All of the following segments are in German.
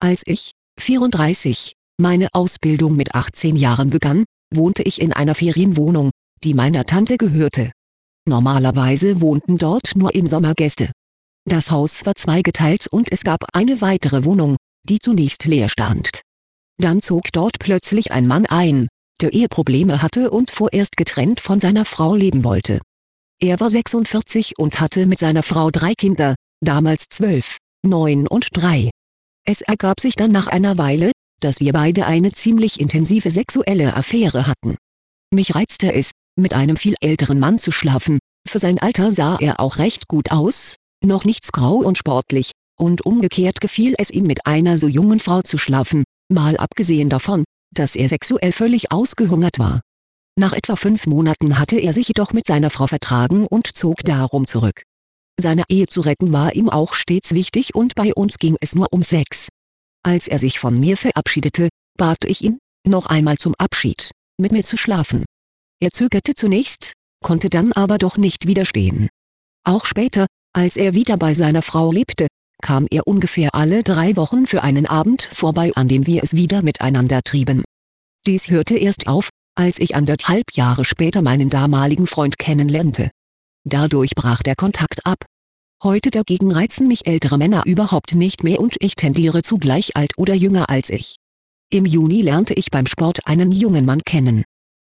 Als ich, 34, meine Ausbildung mit 18 Jahren begann, wohnte ich in einer Ferienwohnung, die meiner Tante gehörte. Normalerweise wohnten dort nur im Sommer Gäste. Das Haus war zweigeteilt und es gab eine weitere Wohnung, die zunächst leer stand. Dann zog dort plötzlich ein Mann ein, der Eheprobleme hatte und vorerst getrennt von seiner Frau leben wollte. Er war 46 und hatte mit seiner Frau 3 Kinder, damals 12, 9 und 3. Es ergab sich dann nach einer Weile, dass wir beide eine ziemlich intensive sexuelle Affäre hatten. Mich reizte es, mit einem viel älteren Mann zu schlafen, für sein Alter sah er auch recht gut aus, noch nichts grau und sportlich, und umgekehrt gefiel es ihm mit einer so jungen Frau zu schlafen, mal abgesehen davon, dass er sexuell völlig ausgehungert war. Nach etwa 5 Monaten hatte er sich jedoch mit seiner Frau vertragen und zog darum zurück. Seine Ehe zu retten war ihm auch stets wichtig und bei uns ging es nur um Sex. Als er sich von mir verabschiedete, bat ich ihn, noch einmal zum Abschied, mit mir zu schlafen. Er zögerte zunächst, konnte dann aber doch nicht widerstehen. Auch später, als er wieder bei seiner Frau lebte, kam er ungefähr alle 3 Wochen für einen Abend vorbei, an dem wir es wieder miteinander trieben. Dies hörte erst auf, als ich 1,5 Jahre später meinen damaligen Freund kennenlernte. Dadurch brach der Kontakt ab. Heute dagegen reizen mich ältere Männer überhaupt nicht mehr und ich tendiere zu gleich alt oder jünger als ich. Im Juni lernte ich beim Sport einen jungen Mann kennen.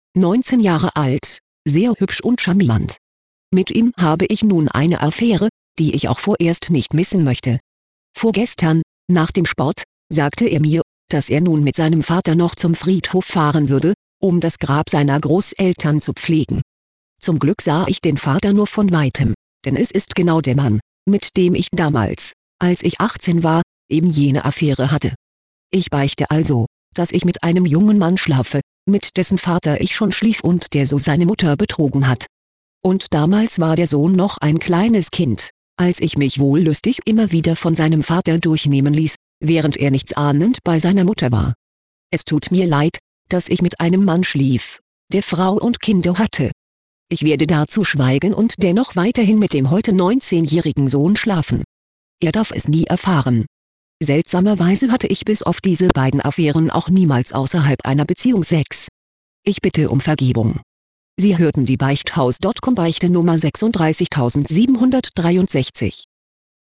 19 Jahre alt, sehr hübsch und charmant. Mit ihm habe ich nun eine Affäre, die ich auch vorerst nicht missen möchte. Vorgestern, nach dem Sport, sagte er mir, dass er nun mit seinem Vater noch zum Friedhof fahren würde, um das Grab seiner Großeltern zu pflegen. Zum Glück sah ich den Vater nur von weitem, denn es ist genau der Mann, mit dem ich damals, als ich 18 war, eben jene Affäre hatte. Ich beichte also, dass ich mit einem jungen Mann schlafe, mit dessen Vater ich schon schlief und der so seine Mutter betrogen hat. Und damals war der Sohn noch ein kleines Kind, als ich mich wollüstig immer wieder von seinem Vater durchnehmen ließ, während er nichts ahnend bei seiner Mutter war. Es tut mir leid, dass ich mit einem Mann schlief, der Frau und Kinder hatte. Ich werde dazu schweigen und dennoch weiterhin mit dem heute 19-jährigen Sohn schlafen. Er darf es nie erfahren. Seltsamerweise hatte ich bis auf diese beiden Affären auch niemals außerhalb einer Beziehung Sex. Ich bitte um Vergebung. Sie hörten die Beichthaus.com Beichte Nummer 36763.